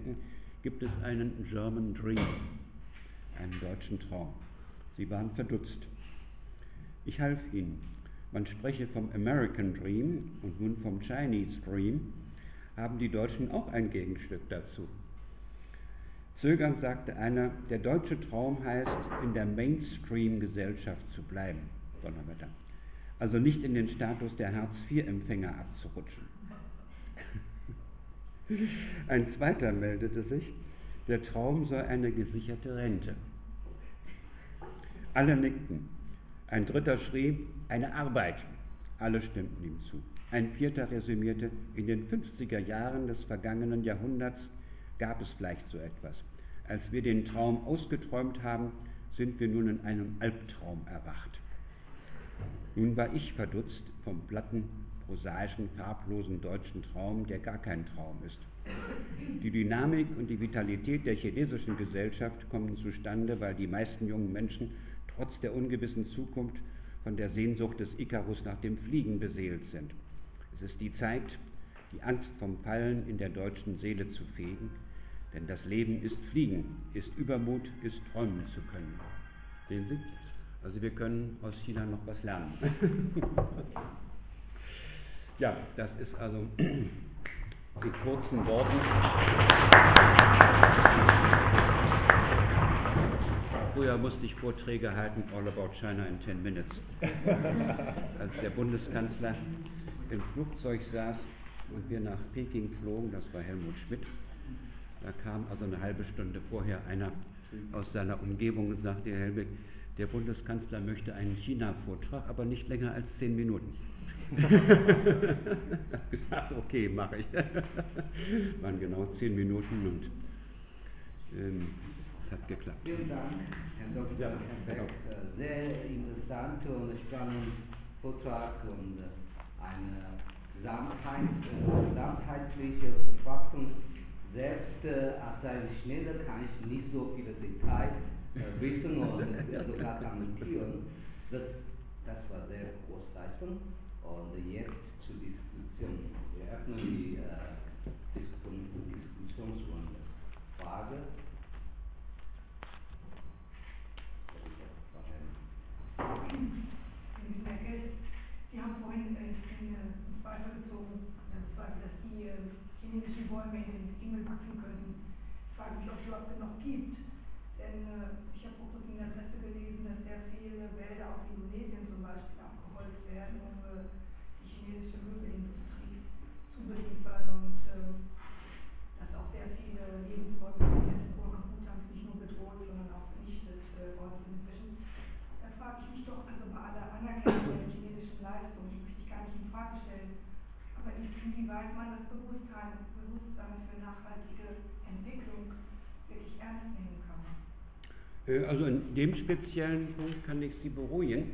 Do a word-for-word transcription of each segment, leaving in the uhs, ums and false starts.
denken, gibt es einen German Dream, einen deutschen Traum. Sie waren verdutzt. Ich half ihnen. Man spreche vom American Dream und nun vom Chinese Dream. Haben die Deutschen auch ein Gegenstück dazu? Zögernd sagte einer, der deutsche Traum heißt, in der Mainstream-Gesellschaft zu bleiben, Donnerwetter. Also nicht in den Status der Hartz-vier-Empfänger abzurutschen. Ein zweiter meldete sich, der Traum sei eine gesicherte Rente. Alle nickten. Ein dritter schrie, eine Arbeit. Alle stimmten ihm zu. Ein vierter resümierte, in den fünfziger Jahren des vergangenen Jahrhunderts gab es vielleicht so etwas. Als wir den Traum ausgeträumt haben, sind wir nun in einem Albtraum erwacht. Nun war ich verdutzt vom platten, prosaischen, farblosen deutschen Traum, der gar kein Traum ist. Die Dynamik und die Vitalität der chinesischen Gesellschaft kommen zustande, weil die meisten jungen Menschen trotz der ungewissen Zukunft von der Sehnsucht des Ikarus nach dem Fliegen beseelt sind. Es ist die Zeit, die Angst vom Fallen in der deutschen Seele zu fegen, denn das Leben ist Fliegen, ist Übermut, ist träumen zu können. Sehen Sie? Also wir können aus China noch was lernen. Ja, das ist also in kurzen Worten. Früher musste ich Vorträge halten, all about China in ten minutes. Als der Bundeskanzler im Flugzeug saß und wir nach Peking flogen, das war Helmut Schmidt, da kam also eine halbe Stunde vorher einer aus seiner Umgebung und sagte, Herr Helmut, der Bundeskanzler möchte einen China-Vortrag, aber nicht länger als zehn Minuten. Ach, okay, mache ich. Waren genau zehn Minuten und ähm, es hat geklappt. Vielen Dank, Herr Doktor Ja, Beck. Sehr interessant und spannend Vortrag und eine Gesamtheit, äh, gesamtheitliche Betrachtung. Selbst äh, als ein Schneller kann ich nicht so viele Details äh, wissen und sogar kommentieren. Das, das war sehr großleistend. Und jetzt zur Diskussion. Wir öffnen die äh, Diskussion, Diskussionsrunde. Frage? Merkel, Sie haben vorhin in, in, in Zweifel gezogen, dass, Zweifel, dass die äh, chinesischen Bäume in den Himmel wachsen könnten. Ich frage mich, ob es überhaupt genug gibt. Denn äh, ich habe vor kurzem in der Presse gelesen, dass sehr viele Wälder aus Indonesien zum Beispiel abgeholzt werden, um äh, die chinesische Möbelindustrie zu beliefern und ähm, dass auch sehr viele Lebensräume von jetzt Orang-Utans nicht nur bedroht, sondern auch vernichtet äh, worden sind inzwischen. Da frage ich mich doch, also bei aller Anerkennung der chinesischen Leistung, die möchte ich gar nicht in Frage stellen, aber inwieweit man das Bewusstsein, Bewusstsein für nachhaltige Entwicklung wirklich ernst nehmen kann. Also in dem speziellen Punkt kann ich Sie beruhigen.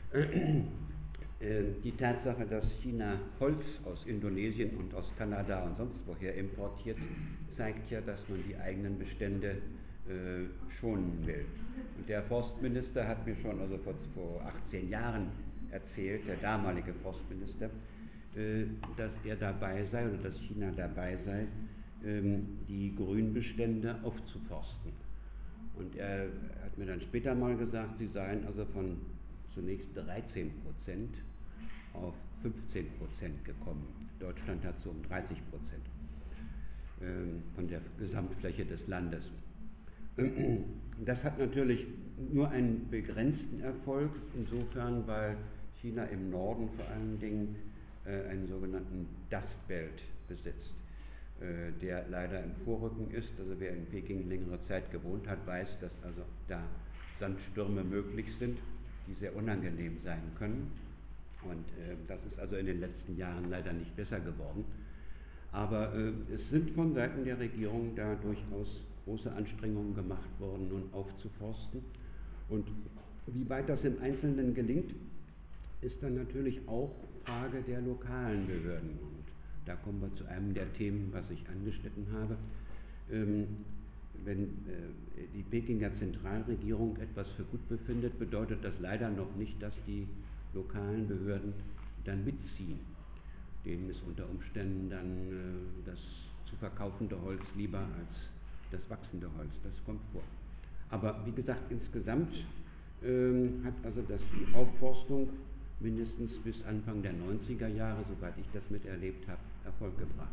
Die Tatsache, dass China Holz aus Indonesien und aus Kanada und sonst woher importiert, zeigt ja, dass man die eigenen Bestände äh, schonen will. Und der Forstminister hat mir schon also vor, vor achtzehn Jahren erzählt, der damalige Forstminister, äh, dass er dabei sei oder dass China dabei sei, ähm, die Grünbestände aufzuforsten. Und er hat mir dann später mal gesagt, sie seien also von zunächst dreizehn Prozent auf fünfzehn Prozent gekommen. Deutschland hat so um dreißig Prozent ähm, von der Gesamtfläche des Landes. Das hat natürlich nur einen begrenzten Erfolg, insofern, weil China im Norden vor allen Dingen äh, einen sogenannten Dust Belt besitzt, äh, der leider im Vorrücken ist. Also wer in Peking längere Zeit gewohnt hat, weiß, dass also da Sandstürme möglich sind, die sehr unangenehm sein können. Und äh, das ist also in den letzten Jahren leider nicht besser geworden. Aber äh, es sind von Seiten der Regierung da durchaus große Anstrengungen gemacht worden, nun aufzuforsten. Und wie weit das im Einzelnen gelingt, ist dann natürlich auch Frage der lokalen Behörden. Und da kommen wir zu einem der Themen, was ich angeschnitten habe. Ähm, wenn äh, die Pekinger Zentralregierung etwas für gut befindet, bedeutet das leider noch nicht, dass die lokalen Behörden dann mitziehen, denen es unter Umständen dann äh, das zu verkaufende Holz lieber als das wachsende Holz. Das kommt vor. Aber wie gesagt, insgesamt ähm, hat also das, die Aufforstung mindestens bis Anfang der neunziger Jahre, soweit ich das miterlebt habe, Erfolg gebracht.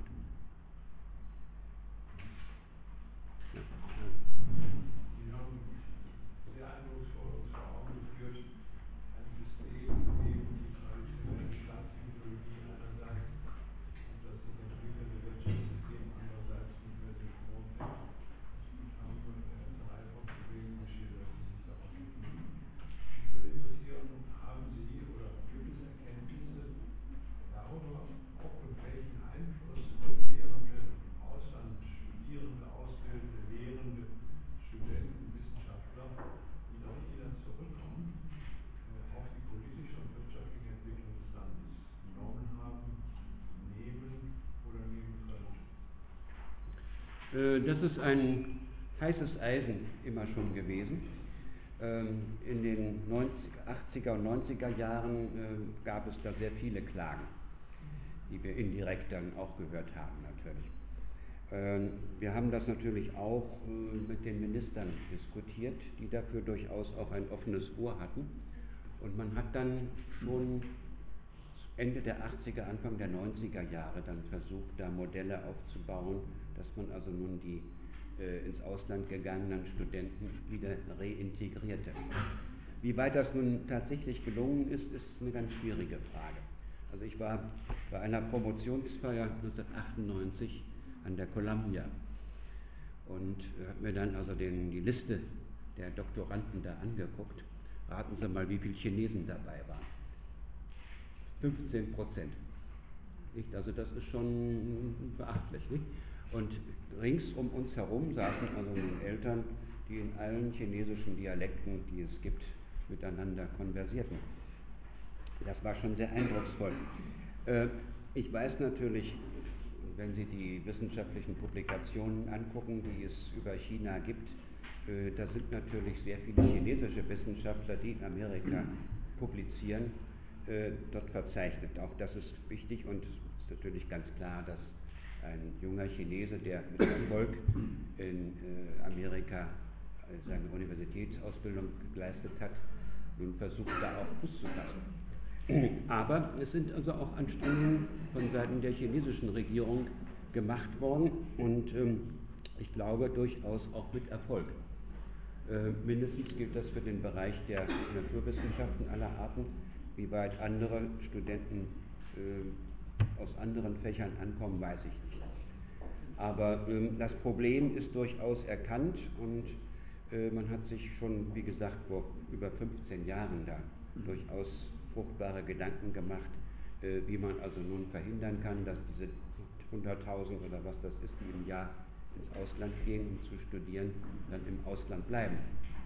Ja. Sie haben sehr eindrucksvoll uns vor Augen geführt, ein System, in dem die traditionelle Staatsideologie einerseits und das sich entwickelnde Wirtschaftssystem andererseits nicht mehr synchron sind. Und haben eine ganze Reihe von Problemen geschildert, die sich daraus ergeben. Mich würde interessieren, haben Sie oder gibt es Erkenntnisse darüber, ob und welchen Einfluss rückkehrende im Ausland studierende, ausbildende, lehrende Studenten, Wissenschaftler, die dann wieder zurückkommen, auf die politische und wirtschaftliche Entwicklung des Landes genommen haben, nehmen oder nehmen können? Das ist ein heißes Eisen immer schon gewesen. In den achtziger und neunziger Jahren gab es da sehr viele Klagen, die wir indirekt dann auch gehört haben natürlich. Wir haben das natürlich auch mit den Ministern diskutiert, die dafür durchaus auch ein offenes Ohr hatten. Und man hat dann schon Ende der achtziger, Anfang der neunziger Jahre dann versucht, da Modelle aufzubauen, dass man also nun die äh, ins Ausland gegangenen Studenten wieder reintegrierte. Wie weit das nun tatsächlich gelungen ist, ist eine ganz schwierige Frage. Also ich war bei einer Promotionsfeier neunzehnhundertachtundneunzig an der Columbia und äh, habe mir dann also den, die Liste der Doktoranden da angeguckt. Raten Sie mal, wie viele Chinesen dabei waren. fünfzehn Prozent. Nicht? Also das ist schon beachtlich. Nicht? Und rings um uns herum saßen also Eltern, die in allen chinesischen Dialekten, die es gibt, miteinander konversierten. Das war schon sehr eindrucksvoll. Äh, ich weiß natürlich, wenn Sie die wissenschaftlichen Publikationen angucken, die es über China gibt, äh, da sind natürlich sehr viele chinesische Wissenschaftler, die in Amerika publizieren, äh, dort verzeichnet. Auch das ist wichtig und es ist natürlich ganz klar, dass ein junger Chinese, der mit Erfolg in äh, Amerika seine Universitätsausbildung geleistet hat, nun versucht, da auch Fuß zu fassen. Aber es sind also auch Anstrengungen von Seiten der chinesischen Regierung gemacht worden und ähm, ich glaube durchaus auch mit Erfolg. Äh, mindestens gilt das für den Bereich der Naturwissenschaften aller Arten. Wie weit andere Studenten äh, aus anderen Fächern ankommen, weiß ich nicht. Aber ähm, das Problem ist durchaus erkannt und äh, man hat sich schon, wie gesagt, vor über fünfzehn Jahren da durchaus fruchtbare Gedanken gemacht, äh, wie man also nun verhindern kann, dass diese hunderttausend oder was das ist, die im Jahr ins Ausland gehen, um zu studieren, dann im Ausland bleiben.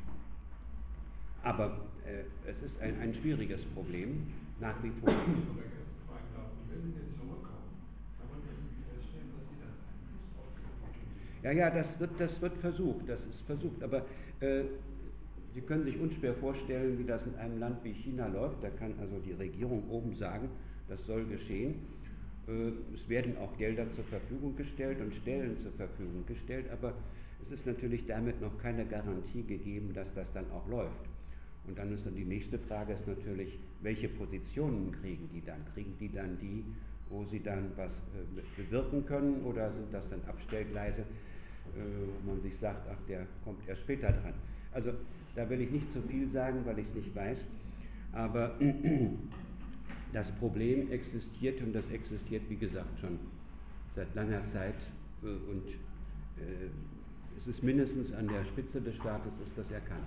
Aber äh, es ist ein, ein schwieriges Problem, nach wie vor. Wenn Sie denn zurückkommen, kann man irgendwie feststellen, dass Sie dann Einfluss auf die Entwicklung nehmen? Ja, ja, das wird, das wird versucht, das ist versucht, aber äh, Sie können sich unschwer vorstellen, wie das in einem Land wie China läuft. Da kann also die Regierung oben sagen, das soll geschehen. Äh, es werden auch Gelder zur Verfügung gestellt und Stellen zur Verfügung gestellt, aber es ist natürlich damit noch keine Garantie gegeben, dass das dann auch läuft. Und dann ist dann die nächste Frage ist natürlich, welche Positionen kriegen die dann? Kriegen die dann die, wo sie dann was äh, bewirken können, oder sind das dann Abstellgleise, äh, wo man sich sagt, ach, der kommt erst später dran. Also da will ich nicht zu viel sagen, weil ich es nicht weiß, aber das Problem existiert und das existiert, wie gesagt, schon seit langer Zeit äh, und äh, es ist mindestens an der Spitze des Staates ist das erkannt.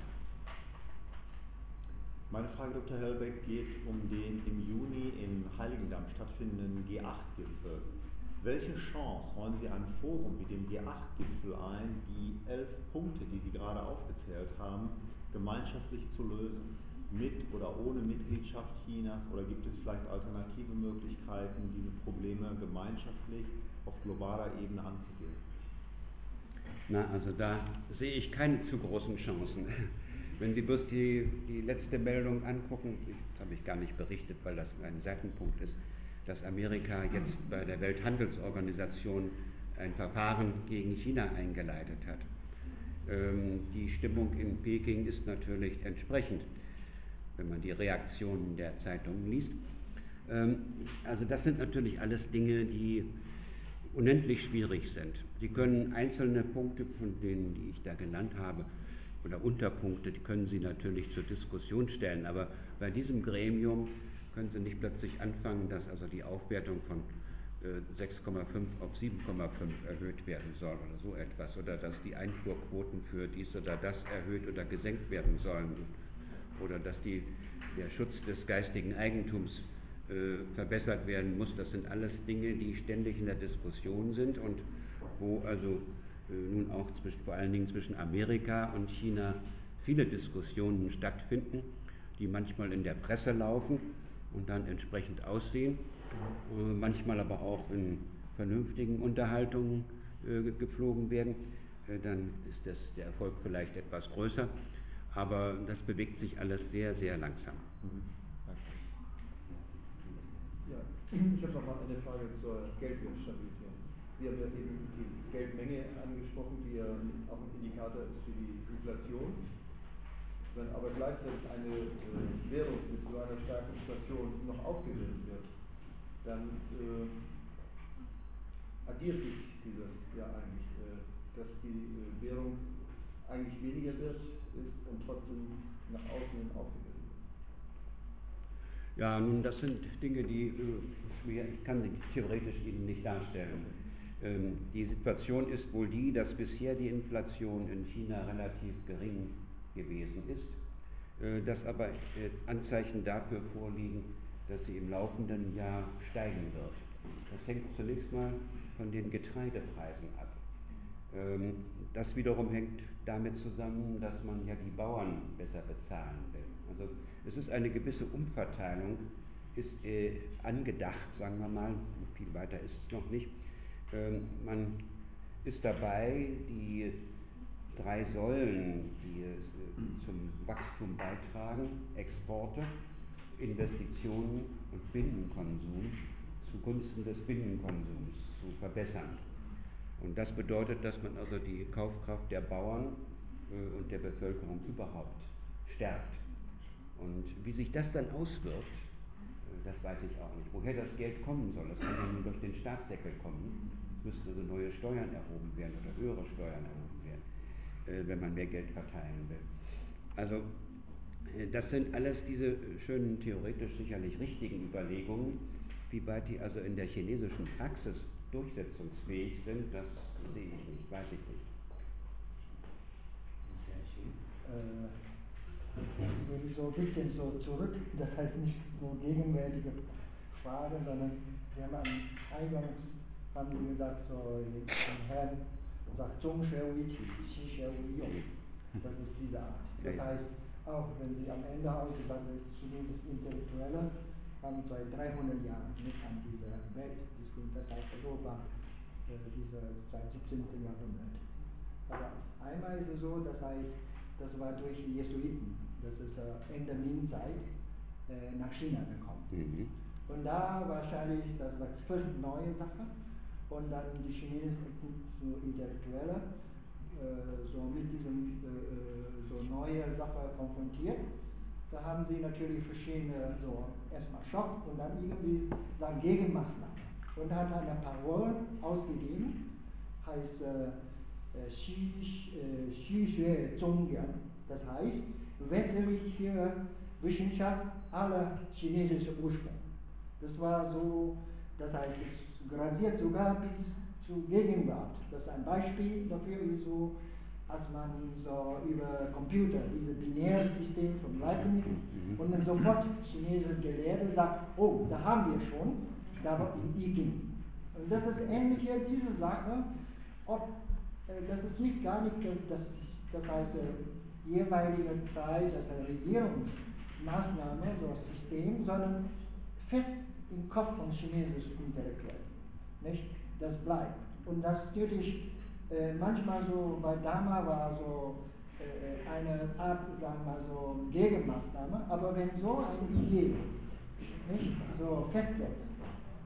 Meine Frage, Doktor Hellbeck, geht um den im Juni in Heiligendamm stattfindenden G acht Gipfel. Welche Chance räumen Sie einem Forum wie dem G acht Gipfel ein, die elf Punkte, die Sie gerade aufgezählt haben, gemeinschaftlich zu lösen? Mit oder ohne Mitgliedschaft Chinas? Oder gibt es vielleicht alternative Möglichkeiten, diese Probleme gemeinschaftlich auf globaler Ebene anzugehen? Na, also da sehe ich keine zu großen Chancen. Wenn Sie bloß die, die letzte Meldung angucken, das habe ich gar nicht berichtet, weil das ein Seitenpunkt ist, dass Amerika jetzt bei der Welthandelsorganisation ein Verfahren gegen China eingeleitet hat. Ähm, die Stimmung in Peking ist natürlich entsprechend, wenn man die Reaktionen der Zeitungen liest. Ähm, also das sind natürlich alles Dinge, die unendlich schwierig sind. Sie können einzelne Punkte, von denen, die ich da genannt habe, oder Unterpunkte, die können Sie natürlich zur Diskussion stellen, aber bei diesem Gremium können Sie nicht plötzlich anfangen, dass also die Aufwertung von äh, sechs Komma fünf auf sieben Komma fünf erhöht werden soll oder so etwas, oder dass die Einfuhrquoten für dies oder das erhöht oder gesenkt werden sollen, oder dass die, der Schutz des geistigen Eigentums äh, verbessert werden muss. Das sind alles Dinge, die ständig in der Diskussion sind und wo also nun auch zwischen, vor allen Dingen zwischen Amerika und China viele Diskussionen stattfinden, die manchmal in der Presse laufen und dann entsprechend aussehen, äh, manchmal aber auch in vernünftigen Unterhaltungen äh, geflogen werden. Äh, dann ist das, der Erfolg vielleicht etwas größer, aber das bewegt sich alles sehr, sehr langsam. Mhm. Ja, ich habe noch mal eine Frage zur Geldwertstabilität. Sie haben ja eben die Geldmenge angesprochen, die ja auch ein Indikator ist für die Inflation. Wenn aber gleichzeitig eine äh, Währung mit so einer starken Inflation noch aufgewertet wird, dann äh, addiert sich dieses ja eigentlich, äh, dass die äh, Währung eigentlich weniger wert ist und trotzdem nach außen hin aufgewertet wird. Ja, nun, das sind Dinge, die äh, schwer, ich kann sie theoretisch Ihnen nicht darstellen. Ähm, die Situation ist wohl die, dass bisher die Inflation in China relativ gering gewesen ist, äh, dass aber äh, Anzeichen dafür vorliegen, dass sie im laufenden Jahr steigen wird. Das hängt zunächst mal von den Getreidepreisen ab. Ähm, das wiederum hängt damit zusammen, dass man ja die Bauern besser bezahlen will. Also es ist eine gewisse Umverteilung, ist äh, angedacht, sagen wir mal, viel weiter ist es noch nicht. Ähm, man ist dabei, die drei Säulen, die äh, zum Wachstum beitragen, Exporte, Investitionen und Binnenkonsum, zugunsten des Binnenkonsums zu verbessern. Und das bedeutet, dass man also die Kaufkraft der Bauern äh, und der Bevölkerung überhaupt stärkt. Und wie sich das dann auswirkt, äh, das weiß ich auch nicht. Woher das Geld kommen soll, das kann ja nur durch den Staatsdeckel kommen. Es müssten also neue Steuern erhoben werden oder höhere Steuern erhoben werden, äh, wenn man mehr Geld verteilen will. Also äh, das sind alles diese schönen, theoretisch sicherlich richtigen Überlegungen. Wie weit die also in der chinesischen Praxis durchsetzungsfähig sind, das sehe ich nicht, weiß ich nicht. Äh, ich würde so ein bisschen so zurück, das heißt nicht so gegenwärtige Frage, sondern wir haben am Eingang haben Sie gesagt, so ein Herr sagt, Zhong Shou Yi Qi, Xi Shou Yi Yong. Das ist diese Art. Das heißt, auch wenn Sie am Ende ausgesagt ist, zumindest Intellektuelle haben seit dreihundert Jahren nicht an dieser Welt diskutiert, das heißt Europa, äh, diese, seit siebzehnten Jahrhundert. Aber einmal ist es so, das heißt, das war durch die Jesuiten, das ist äh, Ende Ming-Zeit, äh, nach China gekommen. Mhm. Und da wahrscheinlich, das war völlig neue Sache, und dann die chinesischen so Intellektuelle äh, so mit diesem äh, so neue Sache konfrontiert. Da haben sie natürlich verschiedene, so erstmal Schock und dann irgendwie sagen Gegenmaßnahmen. Und da hat er eine Parole ausgegeben, heißt äh, Xi Xue Zhongyang, das heißt wetterliche Wissenschaft aller chinesischen Ursprung. Das war so, das heißt, es gradiert sogar bis zur Gegenwart. Das ist ein Beispiel dafür, ist so, als man so über Computer, dieses binäre System von Leibniz, und dann sofort chinesische Gelehrte sagt, oh, da haben wir schon, da war in I Ching. Und das ist ähnlich hier diese Sache, ob, äh, das ist nicht gar nicht, das, das heißt, äh, jeweilige Zeit, das heißt Regierungsmaßnahme, so ein System, sondern fest im Kopf von chinesischen Intellektuellen. Nicht? Das bleibt. Und das natürlich äh, manchmal so, bei Dharma war so äh, eine Art, sagen wir mal so, Gegenmaßnahme, aber wenn so eine Idee nicht so festsetzt,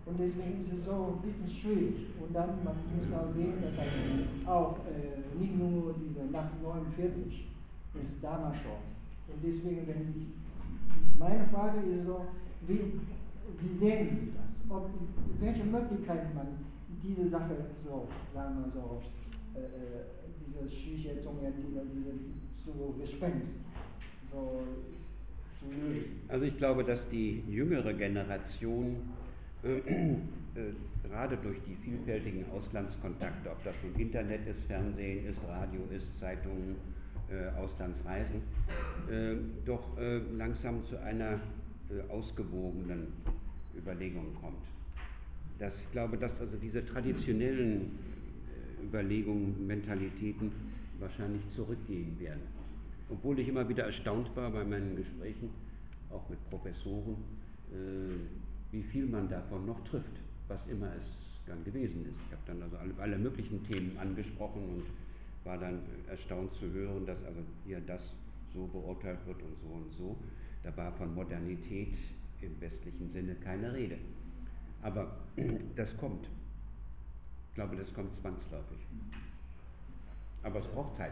Und deswegen ist es so ein bisschen schwierig. Und dann, man muss auch sehen, dass also auch äh, nicht nur diese nach neunundvierzig ist damals schon. Und deswegen, wenn ich, meine Frage ist so, wie, wie sehen Sie das? Ob, welche Möglichkeiten man diese Sache so, sagen wir so, äh, diese Schießschätzungen, diese, diese so Gespenst, so zu lösen? Also ich glaube, dass die jüngere Generation äh, äh, gerade durch die vielfältigen Auslandskontakte, ob das nun Internet ist, Fernsehen ist, Radio ist, Zeitungen, äh, Auslandsreisen, äh, doch äh, langsam zu einer äh, ausgewogenen Überlegung kommt. Das, ich glaube, dass also diese traditionellen äh, Überlegungen, Mentalitäten wahrscheinlich zurückgehen werden. Obwohl ich immer wieder erstaunt war bei meinen Gesprächen, auch mit Professoren, äh, wie viel man davon noch trifft, was immer es dann gewesen ist. Ich habe dann also alle, alle möglichen Themen angesprochen und war dann erstaunt zu hören, dass also hier das so beurteilt wird und so und so. Da war von Modernität im westlichen Sinne keine Rede. Aber das kommt. Ich glaube, das kommt zwangsläufig. Aber es braucht Zeit.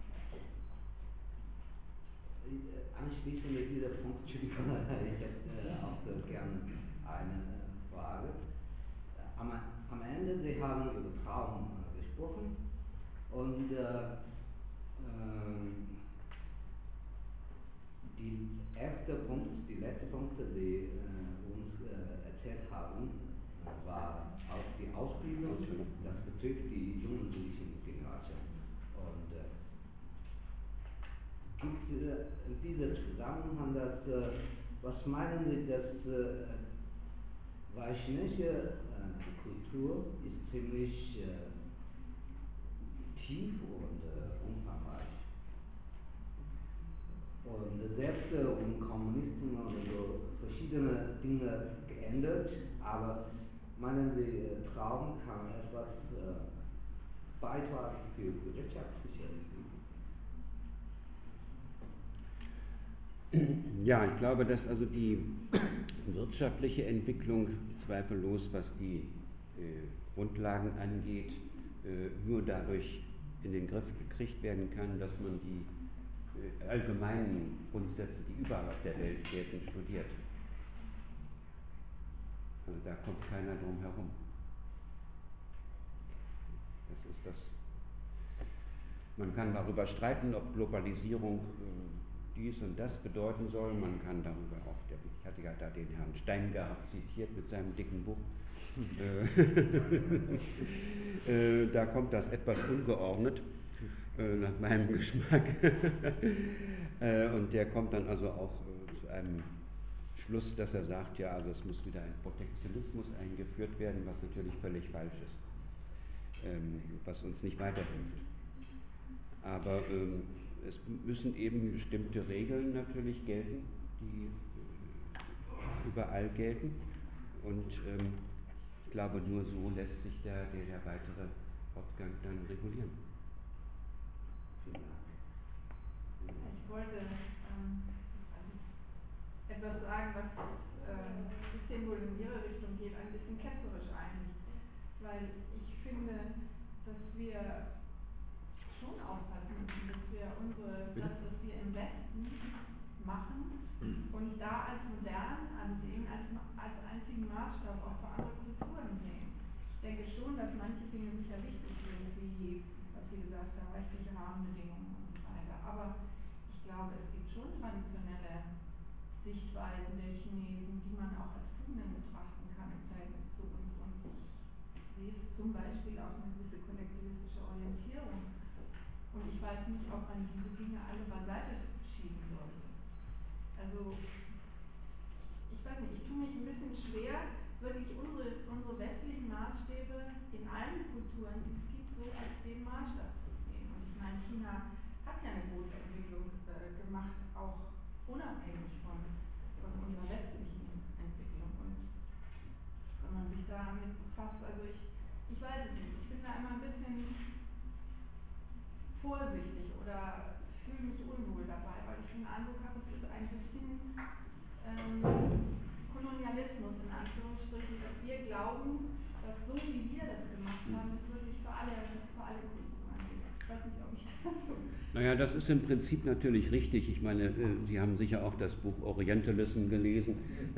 Anschließend mit dieser Punkt, Entschuldigung, ich hätte äh, auch äh, gerne eine äh, Frage. Am, am Ende, Sie haben über Traum äh, gesprochen und äh, ähm, die erste Punkt, die letzte Punkt, die äh, uns äh, erzählt haben, äh, war auch die Ausbildung. Das betrifft die jugendlichen Generation. Und äh, gibt äh, in diesem Zusammenhang, dass, äh, was meinen Sie, dass äh, weil chinesische äh, Kultur ist ziemlich äh, tief und äh, umfangreich. Und selbst äh, um Kommunisten oder so verschiedene Dinge geändert, aber meinen Sie, äh, Traum kann etwas äh, beitragen für gesellschaftliche Entwicklung? Ja, ich glaube, dass also die wirtschaftliche Entwicklung zweifellos, was die äh, Grundlagen angeht, äh, nur dadurch in den Griff gekriegt werden kann, dass man die äh, allgemeinen Grundsätze, die überall auf der Welt gelten, studiert. Also da kommt keiner drum herum. Das ist das. Man kann darüber streiten, ob Globalisierung äh, dies und das bedeuten soll. Man kann darüber auch, der, ich hatte ja da den Herrn Steingart zitiert mit seinem dicken Buch. äh, da kommt das etwas ungeordnet, äh, nach meinem Geschmack. äh, und der kommt dann also auch äh, zu einem Schluss, dass er sagt, ja, also es muss wieder ein Protektionismus eingeführt werden, was natürlich völlig falsch ist, ähm, was uns nicht weiterhilft. Aber ähm, es müssen eben bestimmte Regeln natürlich gelten, die äh, überall gelten. Und ähm, ich glaube, nur so lässt sich der, der, der weitere Fortgang dann regulieren. Ich wollte ähm, also etwas sagen, was äh, ein bisschen wohl in Ihre Richtung geht, ein bisschen ketzerisch eigentlich. Weil ich finde, dass wir schon aufpassen müssen, dass wir unsere, das, was wir im Westen machen und da als modern ansehen, als, als einzigen Maßstab auch für andere Kulturen sehen. Ich denke schon, dass manche Dinge sicher wichtig sind, wie, was Sie gesagt haben, rechtliche Rahmenbedingungen und so weiter. Aber ich glaube, es gibt schon traditionelle Sichtweisen der Chinesen, die man auch als Tugenden betrachten kann im Verhältnis zu uns. Und ich sehe zum Beispiel auch eine gewisse kollektivistische Orientierung. Und ich weiß nicht, ob man diese Dinge alle beiseite schieben sollte. Also, ich weiß nicht, ich tue mich ein bisschen schwer, wirklich unsere, unsere westlichen Maßstäbe in allen Kulturen, die es gibt, so als den Maßstab zu sehen. Und ich meine, China hat ja eine große Entwicklung äh, gemacht, auch unabhängig von, von unserer westlichen Entwicklung. Und wenn man sich damit befasst, also ich, ich weiß es nicht, ich bin da immer ein bisschen vorsichtig oder fühle mich unwohl dabei, weil ich den Eindruck habe, es ist ein bisschen ähm, Kolonialismus in Anführungsstrichen, dass wir glauben, dass so wie wir das gemacht haben, das wirklich für alle, für alle Kulturen gilt. Ich weiß nicht, ob ich das so... Naja, das ist im Prinzip natürlich richtig. Ich meine, Sie haben sicher auch das Buch Orientalism gelesen.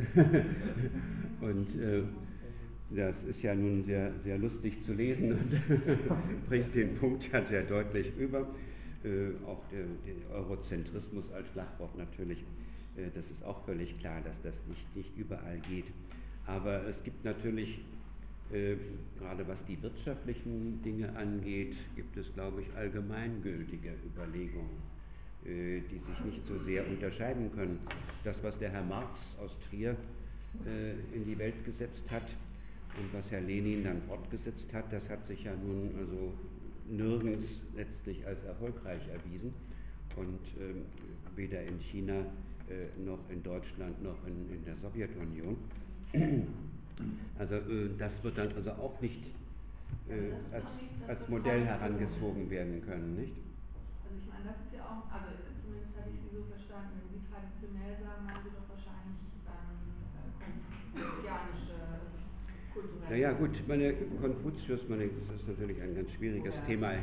Und äh, das ist ja nun sehr, sehr lustig zu lesen und bringt den Punkt ja sehr deutlich über. Äh, auch der, der Eurozentrismus als Schlagwort natürlich, äh, das ist auch völlig klar, dass das nicht, nicht überall geht. Aber es gibt natürlich, äh, gerade was die wirtschaftlichen Dinge angeht, gibt es, glaube ich, allgemeingültige Überlegungen, äh, die sich nicht so sehr unterscheiden können. Das, was der Herr Marx aus Trier äh, in die Welt gesetzt hat und was Herr Lenin dann fortgesetzt hat, das hat sich ja nun also nirgends letztlich als erfolgreich erwiesen und ähm, weder in China äh, noch in Deutschland noch in, in der Sowjetunion. Also äh, das wird dann also auch nicht äh, als, als Modell herangezogen werden können, nicht? Also ich meine, das ist ja auch, also zumindest hatte ich Sie so verstanden, wenn Sie traditionell sagen, meinen Sie doch wahrscheinlich ähm, konfuzianische kulturelle... Naja gut, meine Konfuzius, meine, das ist natürlich ein ganz schwieriges ja. Thema.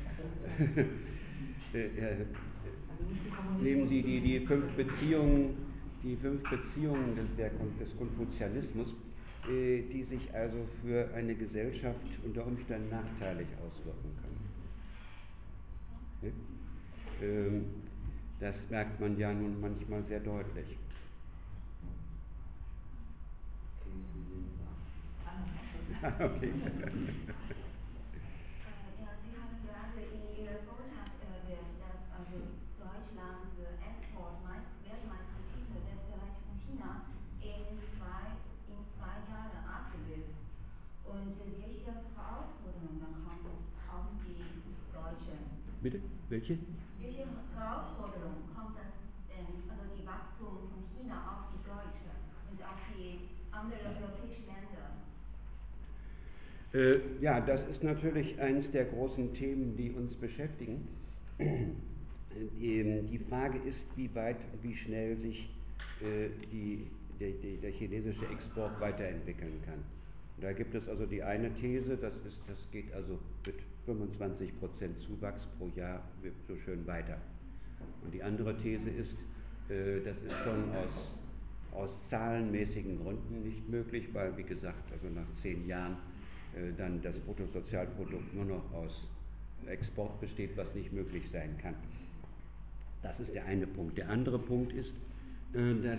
Nehmen Sie die, die fünf Beziehungen, die fünf Beziehungen des, der, des Konfuzianismus, äh, die sich also für eine Gesellschaft unter Umständen nachteilig auswirken können. Ja? Ähm, das merkt man ja nun manchmal sehr deutlich. Okay. Ja, Sie haben gerade in Ihrem Vortrag erwähnt, dass also Deutschlands Export Weltmeistertitel wird vielleicht von China in zwei, in zwei Jahren abgelöst. Und welche Herausforderungen kommen, haben die Deutschen? Bitte? Welche? Welche Herausforderungen kommt das denn, also die Wachstum von China auf die Deutschen und auf die anderen europäischen Länder? Äh, ja, das ist natürlich eines der großen Themen, die uns beschäftigen. Die, die Frage ist, wie weit, wie schnell sich äh, die, der, der chinesische Export weiterentwickeln kann. Und da gibt es also die eine These, das, ist, das geht also mit fünfundzwanzig Prozent Zuwachs pro Jahr so schön weiter. Und die andere These ist, äh, das ist schon aus, aus zahlenmäßigen Gründen nicht möglich, weil, wie gesagt, also nach zehn Jahren dann das Bruttosozialprodukt nur noch aus Export besteht, was nicht möglich sein kann. Das ist der eine Punkt. Der andere Punkt ist, dass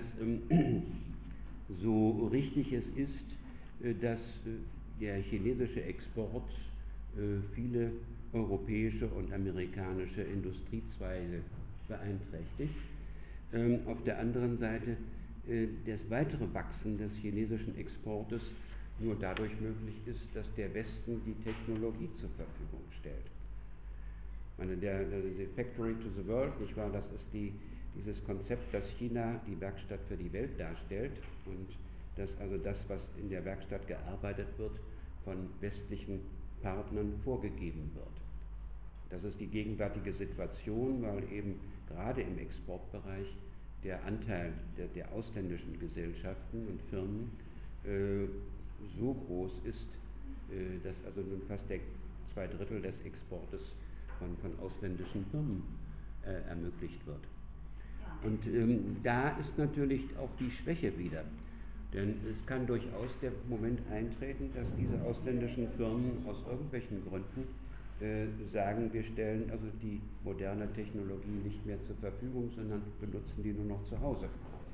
so richtig es ist, dass der chinesische Export viele europäische und amerikanische Industriezweige beeinträchtigt. Auf der anderen Seite das weitere Wachsen des chinesischen Exportes nur dadurch möglich ist, dass der Westen die Technologie zur Verfügung stellt. Ich meine, der, der, der Factory to the World, nicht wahr, das ist die, dieses Konzept, dass China die Werkstatt für die Welt darstellt und dass also das, was in der Werkstatt gearbeitet wird, von westlichen Partnern vorgegeben wird. Das ist die gegenwärtige Situation, weil eben gerade im Exportbereich der Anteil der, der ausländischen Gesellschaften und Firmen äh, so groß ist, äh, dass also nun fast der zwei Drittel des Exportes von, von ausländischen Firmen äh, ermöglicht wird. Und ähm, da ist natürlich auch die Schwäche wieder. Denn es kann durchaus der Moment eintreten, dass diese ausländischen Firmen aus irgendwelchen Gründen äh, sagen, wir stellen also die moderne Technologie nicht mehr zur Verfügung, sondern benutzen die nur noch zu Hause.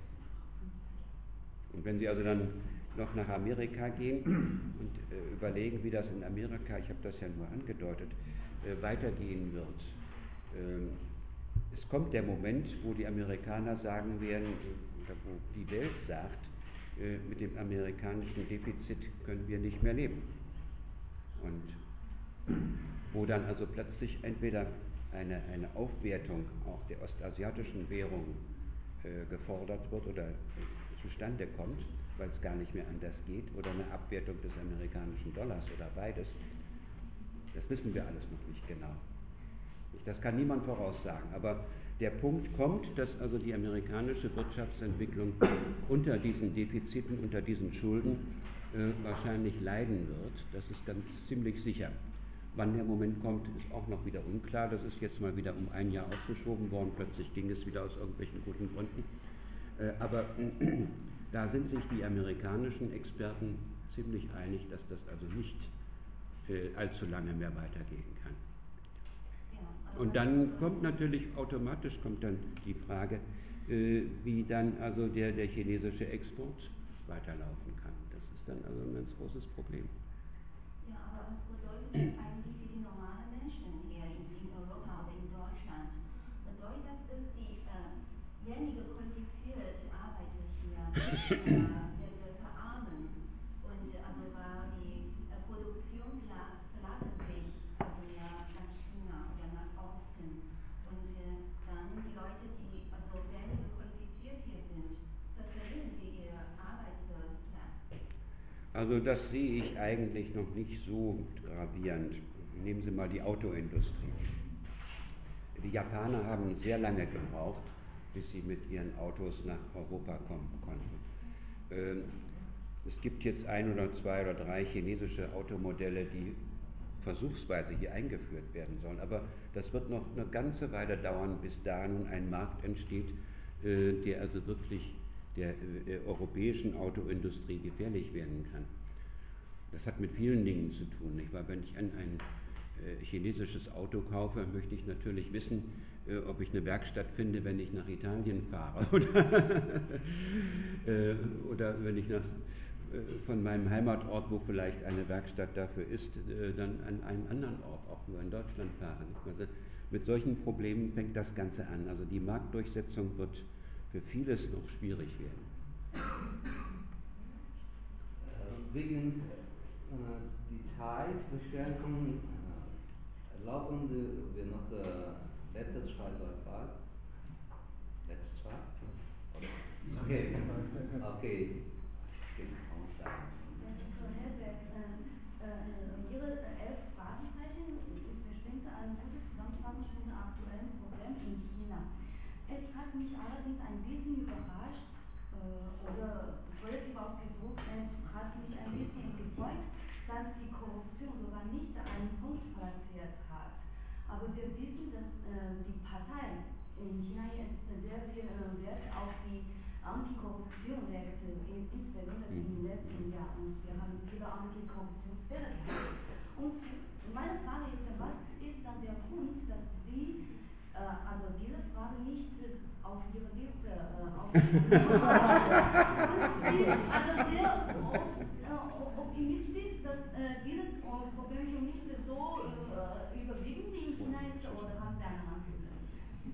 Und wenn Sie also dann noch nach Amerika gehen und äh, überlegen, wie das in Amerika, ich habe das ja nur angedeutet, äh, weitergehen wird. Ähm, es kommt der Moment, wo die Amerikaner sagen werden, oder wo die Welt sagt, äh, mit dem amerikanischen Defizit können wir nicht mehr leben. Und wo dann also plötzlich entweder eine, eine Aufwertung auch der ostasiatischen Währungen äh, gefordert wird oder äh, zustande kommt, weil es gar nicht mehr anders geht, oder eine Abwertung des amerikanischen Dollars oder beides. Das wissen wir alles noch nicht genau. Das kann niemand voraussagen. Aber der Punkt kommt, dass also die amerikanische Wirtschaftsentwicklung unter diesen Defiziten, unter diesen Schulden äh, wahrscheinlich leiden wird. Das ist ganz ziemlich sicher. Wann der Moment kommt, ist auch noch wieder unklar. Das ist jetzt mal wieder um ein Jahr aufgeschoben worden. Plötzlich ging es wieder aus irgendwelchen guten Gründen. Äh, aber äh, da sind sich die amerikanischen Experten ziemlich einig, dass das also nicht äh, allzu lange mehr weitergehen kann. Und dann kommt natürlich automatisch kommt dann die Frage, äh, wie dann also der, der chinesische Export weiterlaufen kann. Das ist dann also ein ganz großes Problem. Ja, aber was bedeutet das eigentlich für die normalen Menschen hier in, in Europa oder in Deutschland? Bedeutet das, dass die äh, weniger qualifizierte Arbeiter hier äh, wird verarmen und also weil die äh, Produktion verla verlagert sich also ja nach China oder nach Osten und äh, dann die Leute, die also weniger qualifiziert hier sind, da verlieren sie ihre Arbeitsplätze. Also das sehe ich eigentlich noch nicht so gravierend. Nehmen Sie mal die Autoindustrie. Die Japaner haben sehr lange gebraucht, bis sie mit ihren Autos nach Europa kommen konnten. Ähm, es gibt jetzt ein oder zwei oder drei chinesische Automodelle, die versuchsweise hier eingeführt werden sollen. Aber das wird noch eine ganze Weile dauern, bis da nun ein Markt entsteht, äh, der also wirklich der äh, europäischen Autoindustrie gefährlich werden kann. Das hat mit vielen Dingen zu tun. Nicht wahr? Wenn ich an ein äh, chinesisches Auto kaufe, möchte ich natürlich wissen, äh, ob ich eine Werkstatt finde, wenn ich nach Italien fahre. Oder, äh, oder wenn ich nach, äh, von meinem Heimatort, wo vielleicht eine Werkstatt dafür ist, äh, dann an einen anderen Ort, auch nur in Deutschland fahre. Nicht? Also mit solchen Problemen fängt das Ganze an. Also die Marktdurchsetzung wird für vieles noch schwierig werden. Äh, wegen äh, die Zeitbeschränkung äh, erlauben wir noch äh, letzte zwei, drei Fragen. Letzte zwei? Oder? Okay, okay. Okay, ja, Doktor Helberg, äh, äh, Ihre äh, elf Fragezeichen ist bestimmt eine gute Zusammenfassung von den aktuellen Problemen in China. Es hat mich allerdings ein bisschen überrascht, äh, oder relativ ausgedrückt, es hat mich ein bisschen gefreut, dass die Korruption sogar nicht einen Punkt platziert hat. Aber wir wissen, dass äh, die Partei in China jetzt sehr viel äh, Wert auf die Antikorruption legt, in, insbesondere im letzten Jahr. Und wir haben viele Antikorruptionsfälle gehabt. Und meine Frage ist, was ist dann der Grund, dass Sie äh, also diese Frage nicht auf Ihre Liste äh, aufgenommen haben? Und Sie sind also sehr op äh, optimistisch, dass äh, dieses Problem schon nicht so äh, überwiegend in China ist, oder haben Sie eine andere Gründe?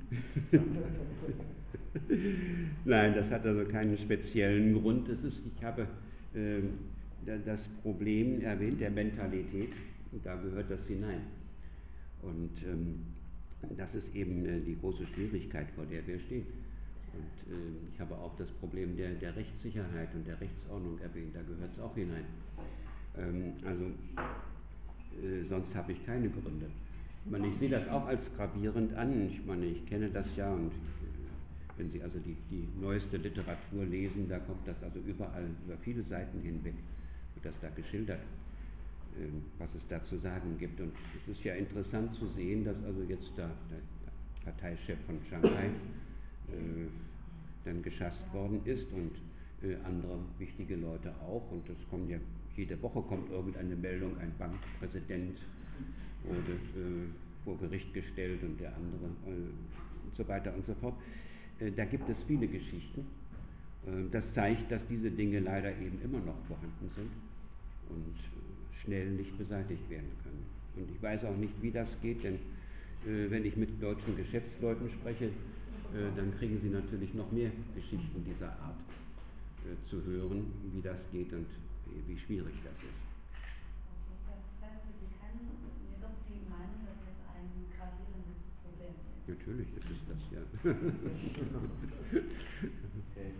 Nein, das hat also keinen speziellen Grund. Das ist, ich habe äh, das Problem erwähnt, der Mentalität, und da gehört das hinein. Und ähm, das ist eben äh, die große Schwierigkeit, vor der wir stehen. Und äh, ich habe auch das Problem der, der Rechtssicherheit und der Rechtsordnung erwähnt, da gehört es auch hinein. Ähm, also äh, sonst habe ich keine Gründe. Ich meine, ich sehe das auch als gravierend an. Ich meine, ich kenne das ja, und wenn Sie also die, die neueste Literatur lesen, da kommt das also überall, über viele Seiten hinweg, wird das da geschildert, äh, was es da zu sagen gibt. Und es ist ja interessant zu sehen, dass also jetzt da der Parteichef von Shanghai äh, dann geschasst worden ist und äh, andere wichtige Leute auch. Und das kommt ja, jede Woche kommt irgendeine Meldung, ein Bankpräsident wurde äh, vor Gericht gestellt und der andere äh, und so weiter und so fort. Äh, da gibt es viele Geschichten. Äh, das zeigt, dass diese Dinge leider eben immer noch vorhanden sind und äh, schnell nicht beseitigt werden können. Und ich weiß auch nicht, wie das geht, denn äh, wenn ich mit deutschen Geschäftsleuten spreche, äh, dann kriegen sie natürlich noch mehr Geschichten dieser Art äh, zu hören, wie das geht und wie schwierig das ist. Das heißt, Sie kennen jedoch die Meinung, dass es ein gravierendes Problem ist. Natürlich ist es das, ja. Okay.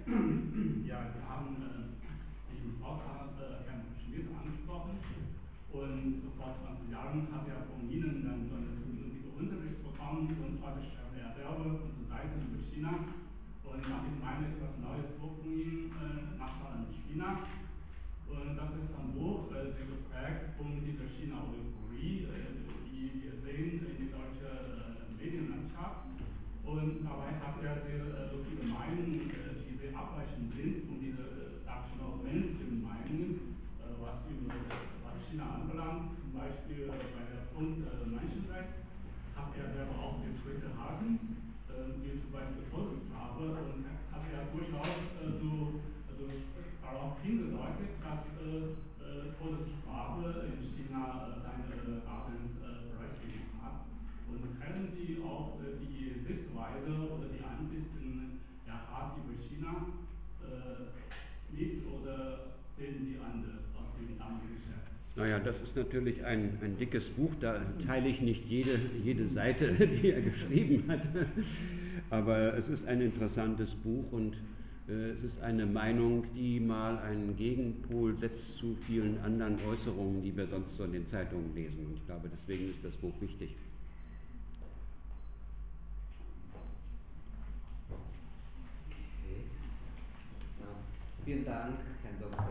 Ja, wir haben äh, im Vortrag äh, Herrn Schmidt angesprochen Und vor zwanzig Jahren hat er von Ihnen dann so einen vernünftigen Unterricht bekommen und heute schreibt er selber unsere Seite über China. Und dann ist meine etwas neues Buch von ihm, äh, Nachbarn China. Und das ist ein Buch, äh, geprägt von dieser China-Euphorie, äh, die wir sehen in der deutschen äh, Medienlandschaft. Und dabei hat er sehr äh, so viele Meinungen, äh, die sehr abweichend sind von diesen, äh, sag ich mal, Mainstream-Meinungen, äh, was über was China anbelangt. Zum Beispiel äh, bei der Punkt äh, Menschenrecht hat er selber auch sehr Schritte erhalten, äh, wie zum Beispiel Todesstrafe, und hat er durchaus äh, so also darauf hingedeutet, dass äh, äh, Todesstrafe in China äh, seine äh, Daseinsberechtigung hat. Und teilen Sie auch äh, die Sichtweise oder die Ansichten, er hat über China äh, mit, oder sehen Sie anders aus dem damaligen Geschäft? Naja, das ist natürlich ein, ein dickes Buch, da teile ich nicht jede, jede Seite, die er geschrieben hat, aber es ist ein interessantes Buch und äh, es ist eine Meinung, die mal einen Gegenpol setzt zu vielen anderen Äußerungen, die wir sonst so in den Zeitungen lesen. Und ich glaube, deswegen ist das Buch wichtig. Okay. Ja, vielen Dank, Herr Doktor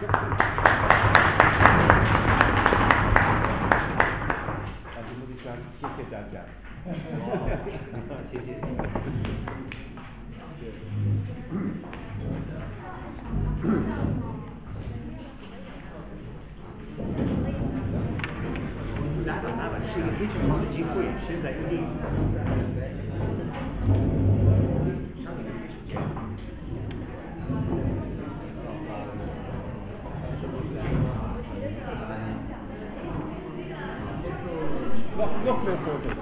Also muss ich sagen, Tschüss, Dada. 拿吧拿吧，是一个非常好的机会，现在一定。上面没时间。 Noch, noch mehr Fotos.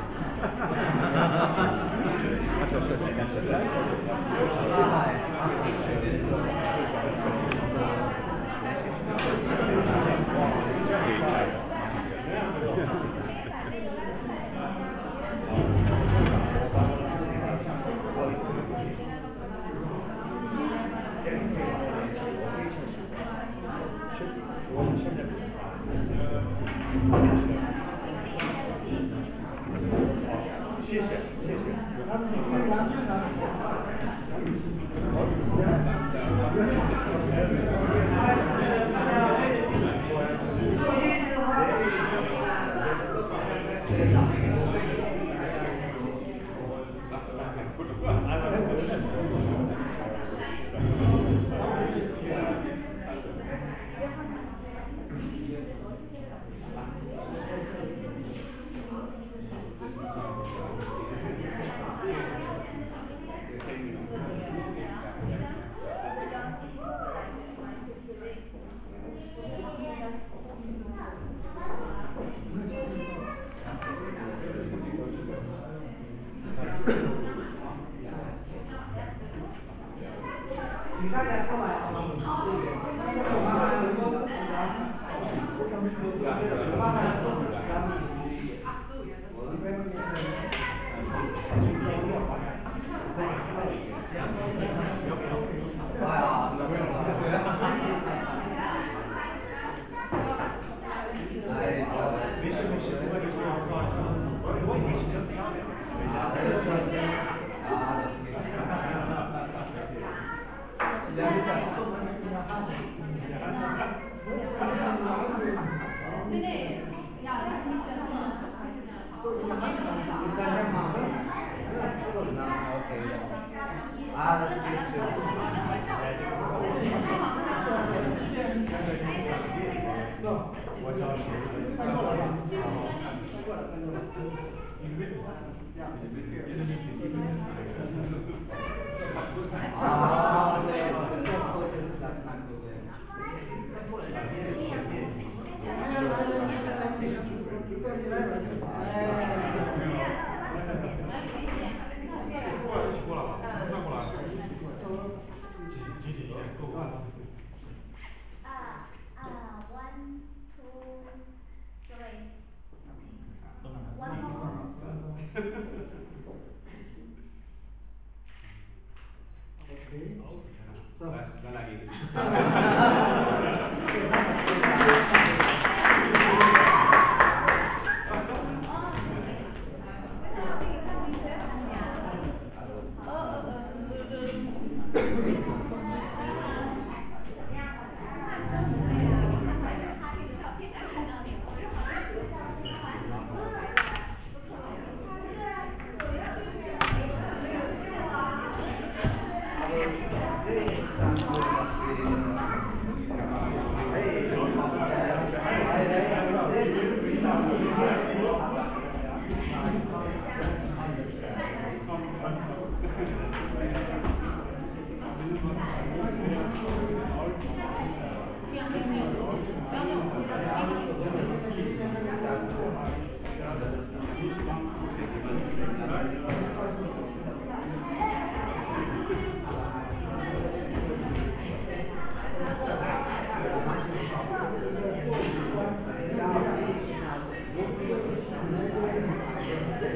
Okay. So. sehr interessant, was Sie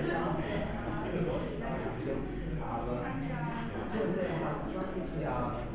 aber ja,